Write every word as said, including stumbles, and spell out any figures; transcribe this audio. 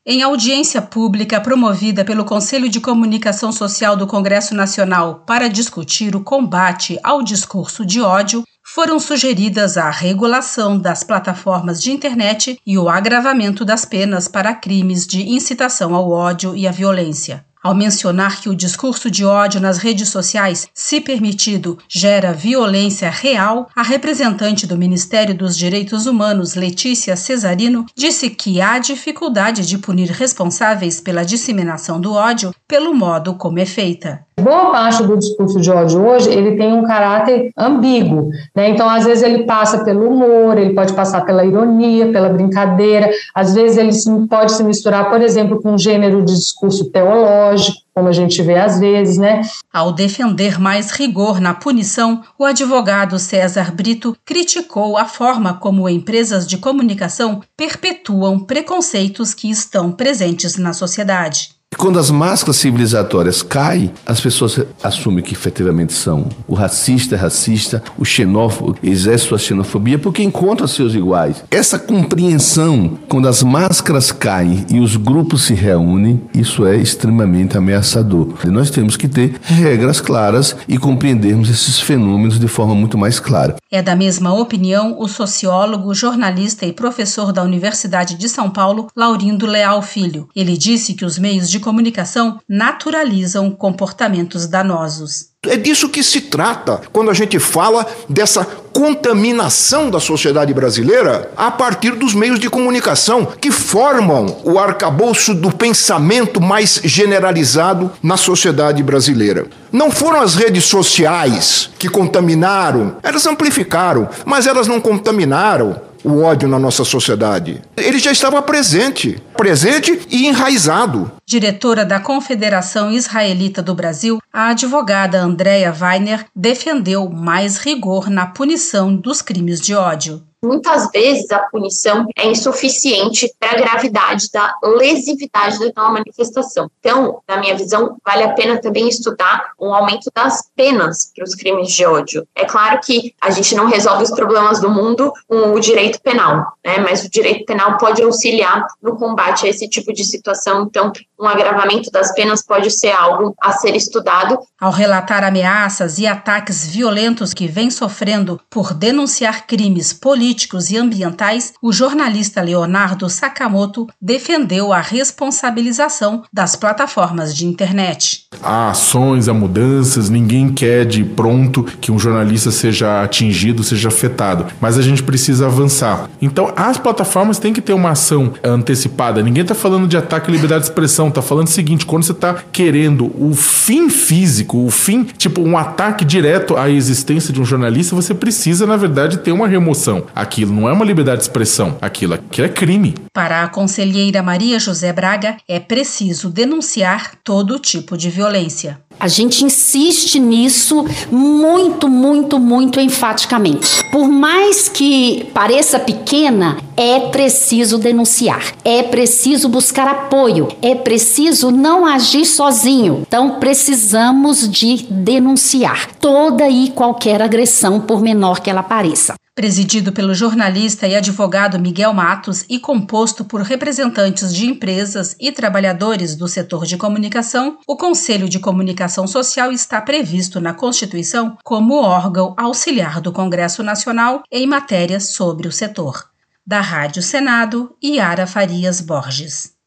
Em audiência pública promovida pelo Conselho de Comunicação Social do Congresso Nacional para discutir o combate ao discurso de ódio, foram sugeridas a regulação das plataformas de internet e o agravamento das penas para crimes de incitação ao ódio e à violência. Ao mencionar que o discurso de ódio nas redes sociais, se permitido, gera violência real, a representante do Ministério dos Direitos Humanos, Letícia Cesarino, disse que há dificuldade de punir responsáveis pela disseminação do ódio pelo modo como é feita. Boa parte do discurso de ódio hoje, ele tem um caráter ambíguo, né? Então, às vezes ele passa pelo humor, ele pode passar pela ironia, pela brincadeira, às vezes ele pode se misturar, por exemplo, com um gênero de discurso teológico, como a gente vê às vezes, né? Ao defender mais rigor na punição, o advogado César Brito criticou a forma como empresas de comunicação perpetuam preconceitos que estão presentes na sociedade. Quando as máscaras civilizatórias caem, as pessoas assumem que efetivamente são. O racista é racista, o xenófobo exerce sua xenofobia porque encontra seus iguais. Essa compreensão, quando as máscaras caem e os grupos se reúnem, isso é extremamente ameaçador. E nós temos que ter regras claras e compreendermos esses fenômenos de forma muito mais clara. É da mesma opinião o sociólogo, jornalista e professor da Universidade de São Paulo, Laurindo Leal Filho. Ele disse que os meios de comunicação naturalizam comportamentos danosos. É disso que se trata quando a gente fala dessa contaminação da sociedade brasileira a partir dos meios de comunicação que formam o arcabouço do pensamento mais generalizado na sociedade brasileira. Não foram as redes sociais que contaminaram, elas amplificaram, mas elas não contaminaram o ódio na nossa sociedade. Ele já estava presente, presente e enraizado. Diretora da Confederação Israelita do Brasil, a advogada Andréa Weiner defendeu mais rigor na punição dos crimes de ódio. Muitas vezes a punição é insuficiente para a gravidade da lesividade daquela manifestação. Então, na minha visão, vale a pena também estudar um aumento das penas para os crimes de ódio. É claro que a gente não resolve os problemas do mundo com o direito penal, né? Mas o direito penal pode auxiliar no combate a esse tipo de situação. Então, um agravamento das penas pode ser algo a ser estudado. Ao relatar ameaças e ataques violentos que vem sofrendo por denunciar crimes políticos, políticos e ambientais, o jornalista Leonardo Sakamoto defendeu a responsabilização das plataformas de internet. Há ações, há mudanças, ninguém quer de pronto que um jornalista seja atingido, seja afetado, mas a gente precisa avançar. Então, as plataformas têm que ter uma ação antecipada. Ninguém está falando de ataque à liberdade de expressão, está falando o seguinte: quando você está querendo o fim físico, o fim, tipo um ataque direto à existência de um jornalista, você precisa, na verdade, ter uma remoção. Aquilo não é uma liberdade de expressão, aquilo, aquilo é crime. Para a conselheira Maria José Braga, é preciso denunciar todo tipo de violência. A gente insiste nisso muito, muito, muito enfaticamente. Por mais que pareça pequena, é preciso denunciar, é preciso buscar apoio, é preciso não agir sozinho. Então, precisamos de denunciar toda e qualquer agressão, por menor que ela pareça. Presidido pelo jornalista e advogado Miguel Matos e composto por representantes de empresas e trabalhadores do setor de comunicação, o Conselho de Comunicação Social está previsto na Constituição como órgão auxiliar do Congresso Nacional em matérias sobre o setor. Da Rádio Senado, Yara Farias Borges.